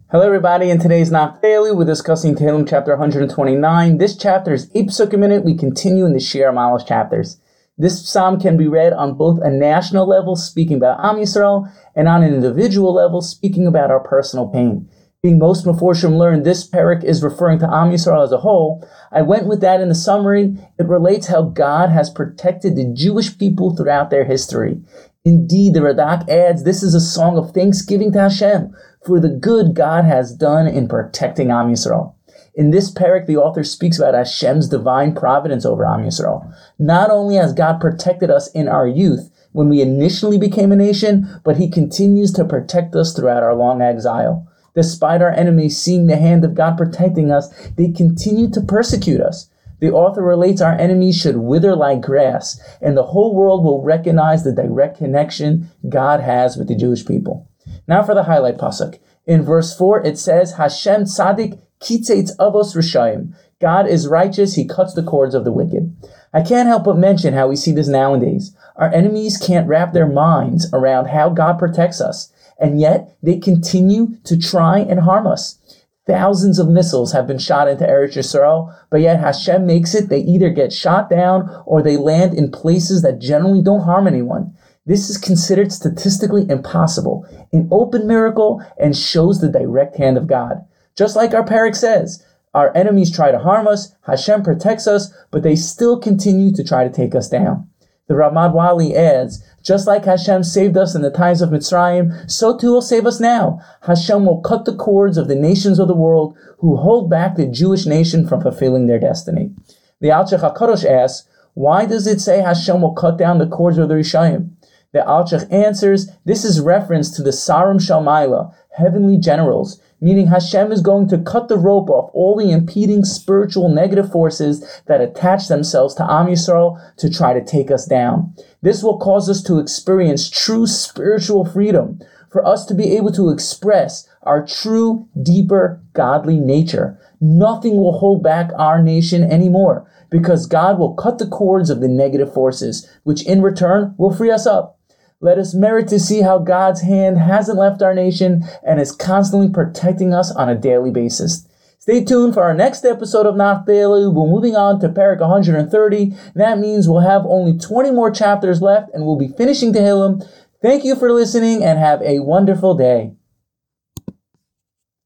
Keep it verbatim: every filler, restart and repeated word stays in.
Hello everybody, in today's Nach Daily, we're discussing Tehillim chapter one hundred twenty-nine. This chapter is eight psukim a minute. We continue in the Shir Malish chapters. This psalm can be read on both a national level, speaking about Am Yisrael, and on an individual level, speaking about our personal pain. Being most Meforshim learned this parak is referring to Am Yisrael as a whole, I went with that in the summary. It relates how God has protected the Jewish people throughout their history. Indeed, the Radak adds, this is a song of thanksgiving to Hashem for the good God has done in protecting Am Yisrael. In this parak, the author speaks about Hashem's divine providence over Am Yisrael. Not only has God protected us in our youth, when we initially became a nation, but He continues to protect us throughout our long exile. Despite our enemies seeing the hand of God protecting us, they continue to persecute us. The author relates our enemies should wither like grass, and the whole world will recognize the direct connection God has with the Jewish people. Now for the highlight pasuk. In verse four, it says, Hashem tzadik kitzeitz avos rishayim. God is righteous, He cuts the cords of the wicked. I can't help but mention how we see this nowadays. Our enemies can't wrap their minds around how God protects us, and yet they continue to try and harm us. Thousands of missiles have been shot into Eretz Yisrael, but yet Hashem makes it they either get shot down or they land in places that generally don't harm anyone. This is considered statistically impossible, an open miracle, and shows the direct hand of God. Just like our parak says, our enemies try to harm us, Hashem protects us, but they still continue to try to take us down. The Ramad Wali adds, just like Hashem saved us in the times of Mitzrayim, so too will save us now. Hashem will cut the cords of the nations of the world who hold back the Jewish nation from fulfilling their destiny. The Alshich HaKadosh asks, why does it say Hashem will cut down the cords of the Rishayim? The Alshich answers, this is reference to the Sarim Shalmaila, heavenly generals, meaning Hashem is going to cut the rope off all the impeding spiritual negative forces that attach themselves to Am Yisrael to try to take us down. This will cause us to experience true spiritual freedom, for us to be able to express our true, deeper, godly nature. Nothing will hold back our nation anymore, because God will cut the cords of the negative forces, which in return will free us up. Let us merit to see how God's hand hasn't left our nation and is constantly protecting us on a daily basis. Stay tuned for our next episode of Nach Daily. We're moving on to parak one hundred thirty. That means we'll have only twenty more chapters left and we'll be finishing Tehillim. Thank you for listening and have a wonderful day.